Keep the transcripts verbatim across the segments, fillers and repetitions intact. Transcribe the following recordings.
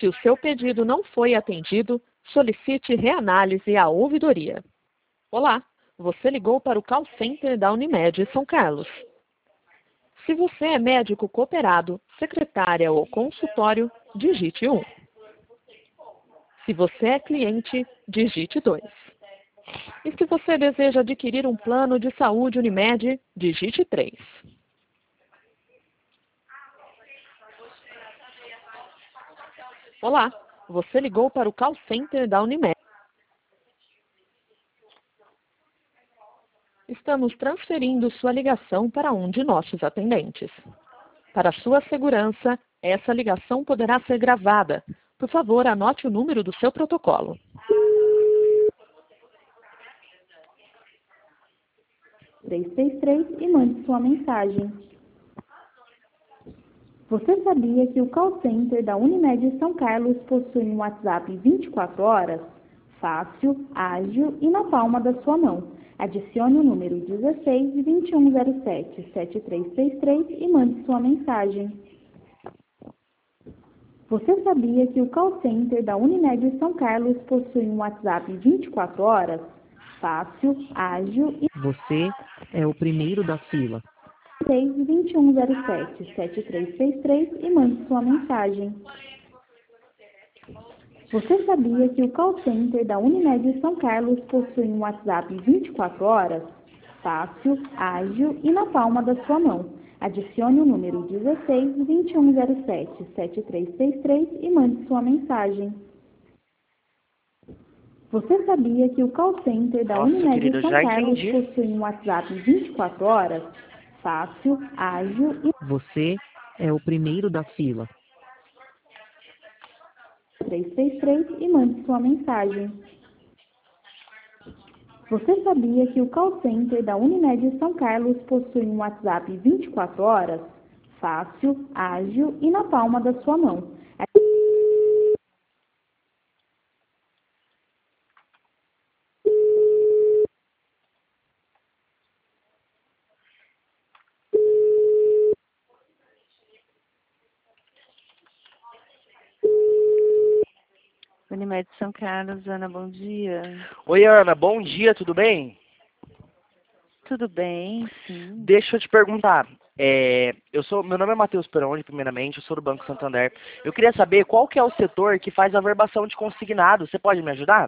Se o seu pedido não foi atendido, solicite reanálise à ouvidoria. Olá, você ligou para o call center da Unimed São Carlos. Se você é médico cooperado, secretária ou consultório, digite um. Se você é cliente, digite dois. E se você deseja adquirir um plano de saúde Unimed, digite três. Olá, você ligou para o call center da Unimed. Estamos transferindo sua ligação para um de nossos atendentes. Para sua segurança, essa ligação poderá ser gravada. Por favor, anote o número do seu protocolo. três três três e mande sua mensagem. Você sabia que o call center da Unimed São Carlos possui um WhatsApp vinte e quatro horas? Fácil, ágil e na palma da sua mão. Adicione o número dezesseis, vinte e um zero sete, sete três três três e mande sua mensagem. Você sabia que o call center da Unimed São Carlos possui um WhatsApp vinte e quatro horas? Fácil, ágil e... Você é o primeiro da fila. seis vinte e um zero sete, sete três três três e mande sua mensagem. Você sabia que o call center da Unimed São Carlos possui um WhatsApp vinte e quatro horas? Fácil, ágil e na palma da sua mão. Adicione o número dezesseis, vinte e um zero sete, sete três três três e mande sua mensagem. Você sabia que o call center da Nossa, Unimed querido, São já Carlos entendi. possui um WhatsApp vinte e quatro horas? Fácil, ágil e... Você é o primeiro da fila. três três três e mande sua mensagem. Você sabia que o call center da Unimed São Carlos possui um WhatsApp vinte e quatro horas? Fácil, ágil e na palma da sua mão. Unimed São Carlos, Ana, bom dia. Oi, Ana, bom dia, tudo bem? Tudo bem, sim. Deixa eu te perguntar. É, eu sou, meu nome é Matheus Peroni, primeiramente, eu sou do Banco Santander. Eu queria saber qual que é o setor que faz a verbação de consignado. Você pode me ajudar?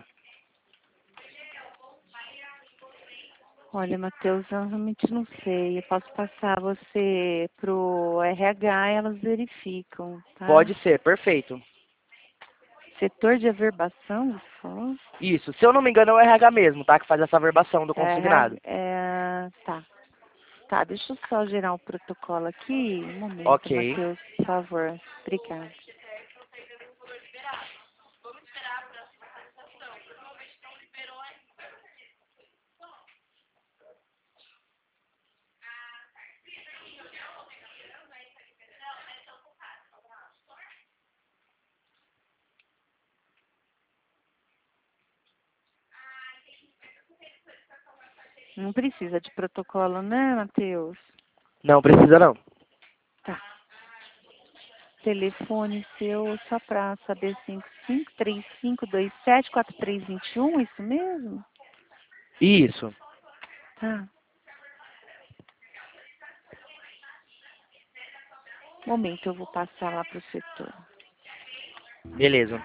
Olha, Matheus, eu realmente não sei. Eu posso passar você pro R H e elas verificam, tá? Pode ser, perfeito. Setor de averbação, você falou? Isso, se eu não me engano é o R H mesmo, tá? Que faz essa verbação do consignado. É, é, tá. Tá, deixa eu só gerar um protocolo aqui. Um momento, Ok. Matheus, por favor. Obrigada. Não precisa de protocolo, né, Matheus? Não, precisa não. Tá. Telefone seu, só para saber, cinco cinco três cinco dois sete quatro três dois um, isso mesmo? Isso. Tá. Momento, eu vou passar lá pro setor. Beleza.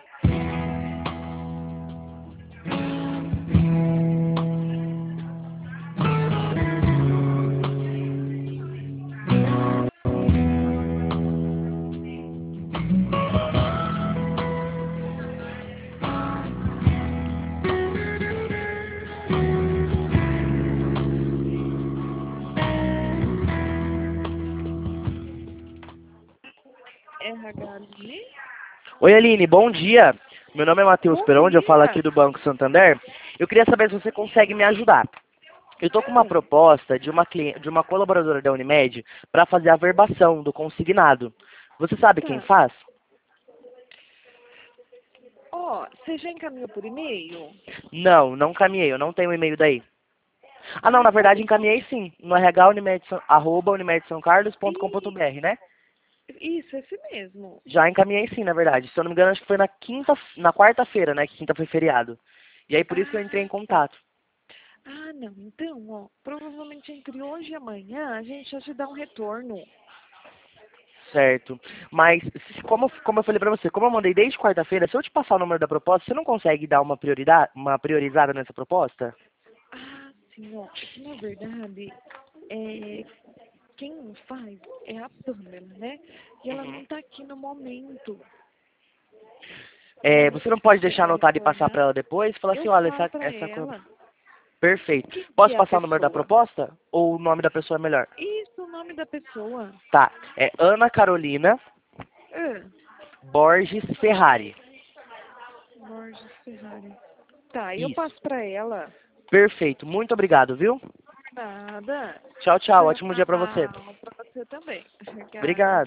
R H ali? Oi, Aline, bom dia. Meu nome é Matheus Bom Peroni, eu falo dia. aqui do Banco Santander. Eu queria saber se você consegue me ajudar. Eu estou com uma proposta de uma, cliente, de uma colaboradora da Unimed para fazer a verbação do consignado. Você sabe Tá. quem faz? Ó, você já encaminhou por e-mail? Não, não encaminhei, eu não tenho o e-mail daí. Ah, não, na verdade encaminhei sim, no rh unimed, arroba unimedsaocarlos ponto com ponto br, né? Isso, esse mesmo. Já encaminhei sim, na verdade. Se eu não me engano, acho que foi na quinta, na quarta-feira, né? Que quinta foi feriado. E aí por isso que eu entrei em contato. Ah, não. Então, ó, provavelmente entre hoje e amanhã a gente já te dá um retorno. Certo. Mas, se- como, como eu falei pra você, como eu mandei desde quarta-feira, se eu te passar o número da proposta, você não consegue dar uma prioridade, uma priorizada nessa proposta? Ah, sim, ó. É que, na verdade, é, quem faz é a Pamela, né? E ela não tá aqui no momento. É, Mas você você não pode pode deixar anotado e passar retornar. pra ela depois? Falar assim, Eu olha, falo essa, pra essa... co- ela. Perfeito. Quem que Posso é a passar o número da pessoa? proposta? Ou o nome da pessoa é melhor? Isso, o nome da pessoa. Tá. É Ana Carolina Ah, Borges Ferrari. Borges Ferrari. Tá, eu Isso. passo pra ela. Perfeito. Muito obrigado, viu? Nada. Tchau, tchau. Ótimo dia pra você. Tchau, pra você também. Obrigada. Obrigado.